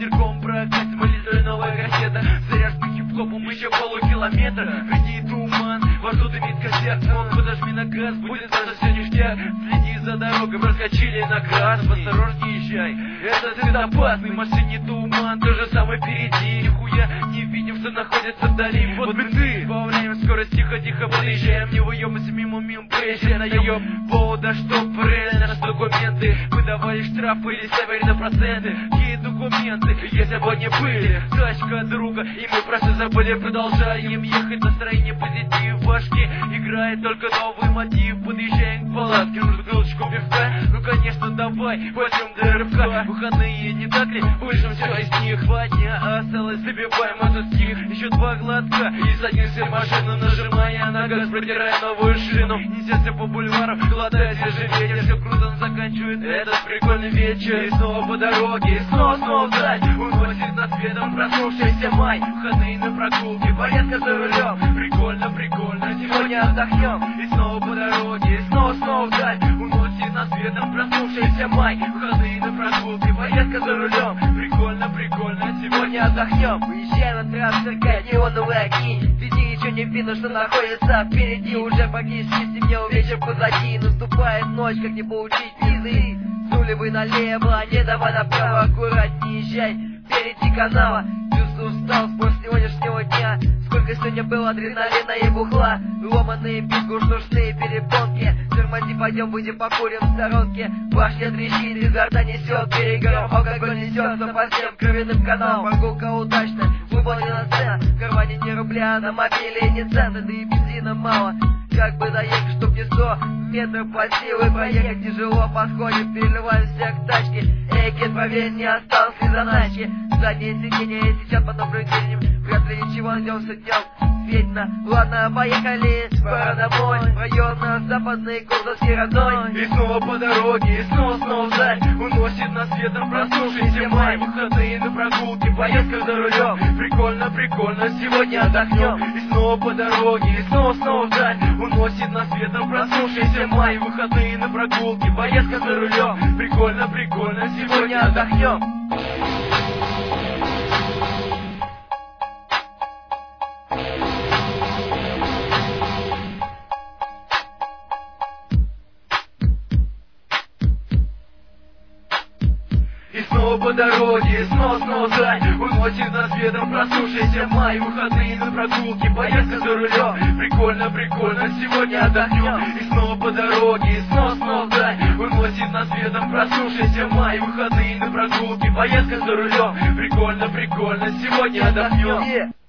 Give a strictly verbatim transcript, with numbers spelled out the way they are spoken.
ветерком прокатим элитрой новая кассета. Заряженный хип-хопом еще полукилометра. Впереди туман, во рту дымит косяк. Он подожми на газ, будет даже все ништяк. Следи за дорогой, проскочили на красный. Осторожнее езжай, этот цвет опасный. В машине туман, то же самое впереди. Нихуя не видим, что находится вдали. Вот мы ты, сбавляем скорость, тихо-тихо подъезжаем. Не выемся мимо мимо, проезжаем, даем повода, чтоб реально наши документы. Выдавали штрафы или ставили на проценты. Какие документы, если бы они были? Тачка друга, и мы просто забыли. Продолжаем ехать, настроение позитив в башке. Играет только новый мотив. Подъезжаем к палатке, нужно глоточку пивка. Ну конечно, давай, возьмем ДРФК. Выходные, не так ли? Выжим все из них. Два дня осталось, забиваем этот стих. Еще два глотка, и садимся в машину, нажимая на газ, протирая новую шину. Несешься по бульвару, глотая свежий ветер. Все круто, он заканчивает этот прикольный вечер. И снова по дороге, и снова, снова вдаль. Уносит над светом проснувшийся май. Выходные на прогулке, порядка за рулем. Прикольно, прикольно, сегодня отдохнем. И снова по дороге, и снова, снова вдаль. Уносит над светом проснувшийся май. Выходные на прогулке, порядка за рулем. Прикольно, прикольно, сегодня отдохнем. Выезжай на трассу, неоновые огни. Везде ничего не видно, что находится впереди. Уже практически стемнел, вечер позади. Наступает ночь, как не получить визы. С нулевой налево, не давай направо. Аккуратнее езжай, впереди канала. Чувствую усталость после сегодняшнего дня. Сколько сегодня было адреналина и бухла. Ломаные бескушнушные перепонки. Тормози, пойдем, выйдем, покурим в сторонке. Башня трещит, изо рта несет перегором. Алкоголь несется по всем кровяным каналам. Прогулка удачная, выполнена сцена. В кармане ни рубля, на мобиле ни цента. Да и бензина мало. Как бы доехать, чтоб не сто метров по силой проехать. Тяжело подходит, переливаемся к тачке. Эй, кет, поверь, не осталось из заначки. Заднее сиденье сейчас под наблюдением. Вряд ли ничего найдемся днем. Светно, ладно, поехали, пора домой. Район на западный, Курдовский родной. И снова по дороге, и снова, снова вдаль. Уносит нас ветром проснувшийся май. Выходные на прогулке, поездка за рулем. Прикольно, прикольно, сегодня отдохнем. И снова по дороге, и снова, снова вдаль. Уносит нас ветром проснувшийся май. Выходные на прогулке, поездка за рулем. Прикольно, прикольно, сегодня отдохнем. И снова по дороге, и снова, снова вдаль. Уносит нас ветром проснувшийся май. Выходные на прогулке, поездка за рулем. Прикольно, прикольно, сегодня отдохнем. И снова по дороге, и снова, снова вдаль. Уносит нас ветром проснувшийся май. Выходные на прогулке, поездка за рулем. Прикольно, прикольно, сегодня отдохнем.